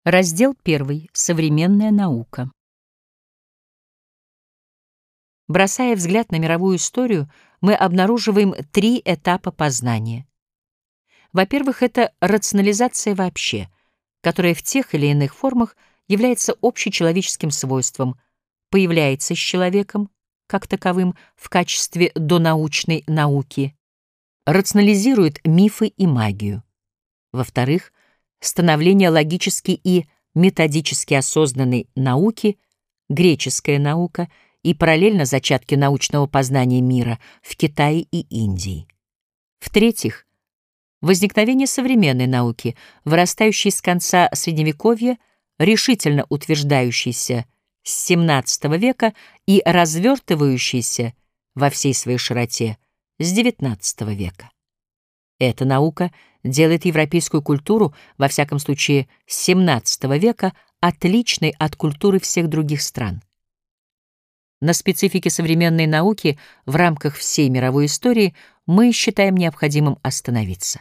Раздел 1. Современная наука. Бросая взгляд на мировую историю, мы обнаруживаем три этапа познания. Во-первых, это рационализация вообще, которая в тех или иных формах является общечеловеческим свойством, появляется с человеком, как таковым, в качестве донаучной науки, рационализирует мифы и магию. Во-вторых, становление логически и методически осознанной науки, греческая наука и параллельно зачатки научного познания мира в Китае и Индии. В-третьих, возникновение современной науки, вырастающей с конца Средневековья, решительно утверждающейся с XVII века и развертывающейся во всей своей широте с XIX века. Эта наука делает европейскую культуру, во всяком случае с XVII века, отличной от культуры всех других стран. На специфике современной науки в рамках всей мировой истории мы считаем необходимым остановиться.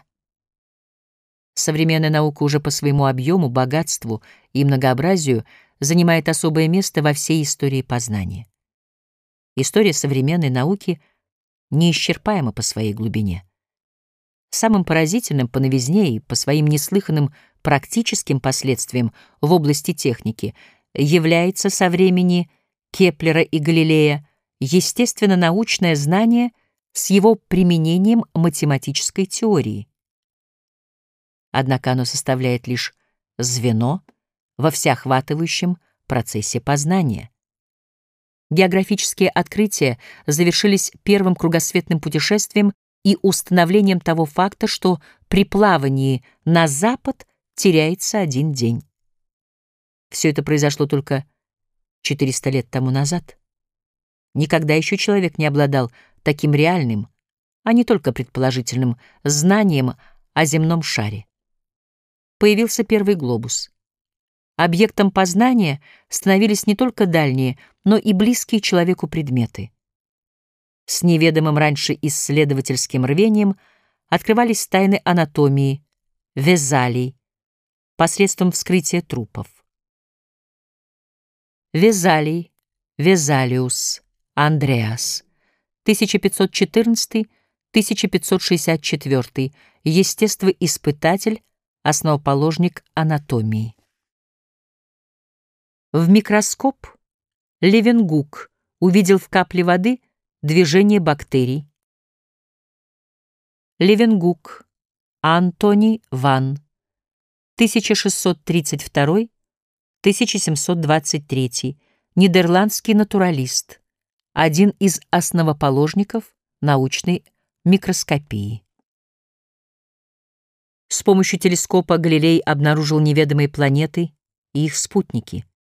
Современная наука уже по своему объему, богатству и многообразию занимает особое место во всей истории познания. История современной науки неисчерпаема по своей глубине. Самым поразительным по новизне и по своим неслыханным практическим последствиям в области техники является со времени Кеплера и Галилея естественно-научное знание с его применением математической теории. Однако оно составляет лишь звено во всеохватывающем процессе познания. Географические открытия завершились первым кругосветным путешествием и установлением того факта, что при плавании на запад теряется один день. Все это произошло только 400 лет тому назад. Никогда еще человек не обладал таким реальным, а не только предположительным, знанием о земном шаре. Появился первый глобус. Объектом познания становились не только дальние, но и близкие человеку предметы. С неведомым раньше исследовательским рвением открывались тайны анатомии, Везалий, посредством вскрытия трупов. Везалий, Везалиус, Андреас, 1514-1564, естествоиспытатель, основоположник анатомии. В микроскоп Левенгук увидел в капле воды движение бактерий. Левенгук, Антоний ван, 1632-1723, нидерландский натуралист, один из основоположников научной микроскопии. С помощью телескопа Галилей обнаружил неведомые планеты и их спутники.